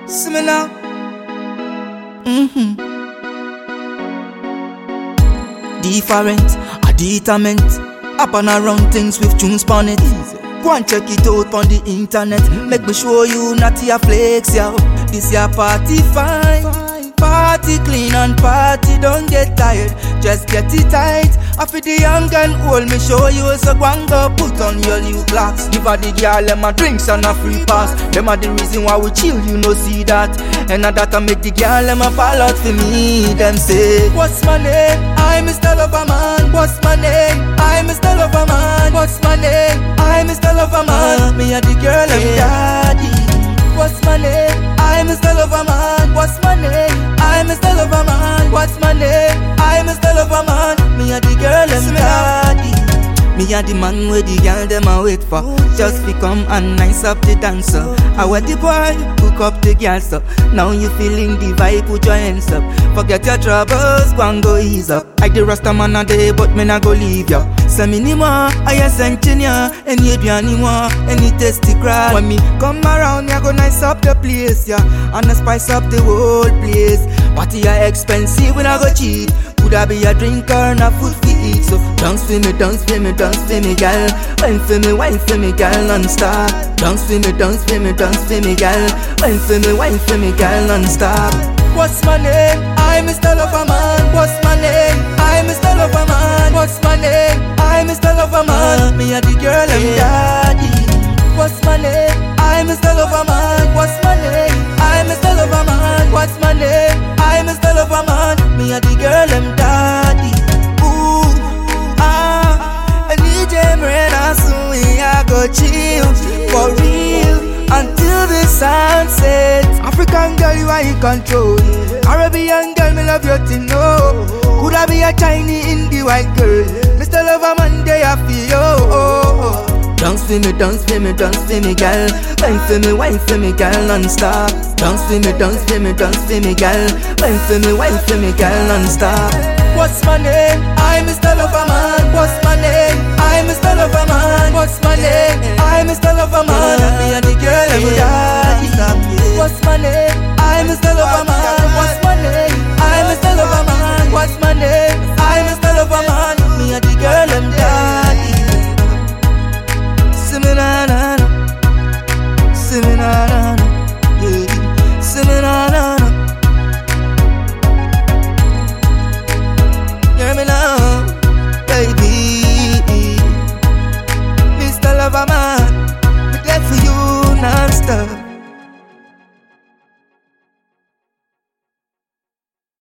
See me now. Different, a determined. Up and around things with tunes on it. Go and check it out on the internet. Make me show you not your flex, yo. This your party fine. Party clean and party don't get tired. Just get it tight. I feel the young and old, me show you so go and go put on your new clocks. Give her the girl them a drinks and a free pass. Them are the reason why we chill, you know see that. And that I make the girl them a fall out for me. Them say, what's my name? I'm Mr. Loverman. What's my name? I'm Mr. Loverman. What's my name? I'm Mr. Loverman. Me and the girl and daddy. What's my name? I'm Mr. Loverman. What's my name? I'm Mr. Loverman. What's my name? I'm Mr. Loverman. Me and the girl and daddy. Me and the man where the girl them a wait for. Just become and nice up the dancer. I want the boy hook up the girl so. Now you feeling the vibe, put your hands up. Forget your troubles, go and go ease up. I the rasta man a day, but me not go leave ya. Say me ni more, I a engineer. Any biani more, any tasty crowd. When me come around, ya go nice up the place, yeah. And I spice up the whole place. Party are expensive, we not go cheap. Could I be a drinker and a food to eat? So dance for me, dance for me, dance for me, girl. Wine for me, girl, non-stop. Dance for me, dance for me, dance for me, girl. Wine for me, girl, non-stop. What's my name? I'm Mr. Loverman. What's my name? I'm Mr. Loverman. What's my name? I'm Mr. Loverman. Me and the girl and daddy. What's my name? I'm Mr. Loverman. What's my name? I'm Mr. Loverman. What's my name? I'm Mr. Loverman. Me and the girl and daddy. Ooh, I need them rain and soon we a go chill for real until the sun sets. African girl, you are in control. Arabian girl, me love your thing, no. Could I be a Chinese indie white girl? Mr. Loverman, they are for you. Dance for me, dance for me, dance for me, girl. Wine for me, girl, non-stop. Dance for me, dance for me, dance for me, girl. Wine for me, girl, non-stop. What's my name? I'm Mr. Loverman. What's my name? I'm Mr. Loverman. What's my name?